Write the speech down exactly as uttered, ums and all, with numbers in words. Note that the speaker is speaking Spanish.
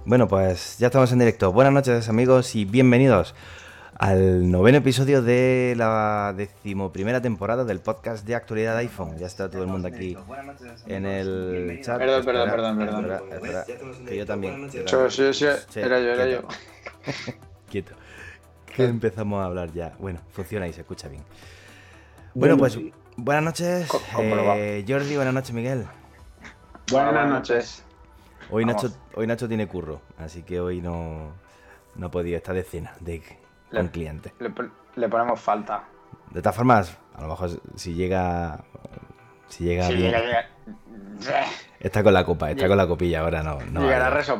Bueno, pues ya estamos en directo. Buenas noches, amigos, y bienvenidos al noveno episodio de la decimoprimera temporada del podcast de actualidad de iPhone. Ya está todo el mundo aquí en el chat. Perdón, perdón, Espera, perdón, perdón. espera, espera, que yo también. yo Yo, también. yo, yo, Sí, era yo, era yo. quieto, quieto. Que empezamos a hablar ya. Bueno, funciona y se escucha bien. Bueno, pues buenas noches, Co- comprobado. eh, Jordi, buenas noches, Miguel. Buenas noches. Hoy Vamos. Nacho, hoy Nacho tiene curro, así que hoy no, no podía estar de cena de, con Le, cliente. le, pon- le ponemos falta. De todas formas, a lo mejor si llega si llega Sí, bien, llega, llega. está con la copa, está Llega- con la copilla ahora, no, no va Llegará bien. reso-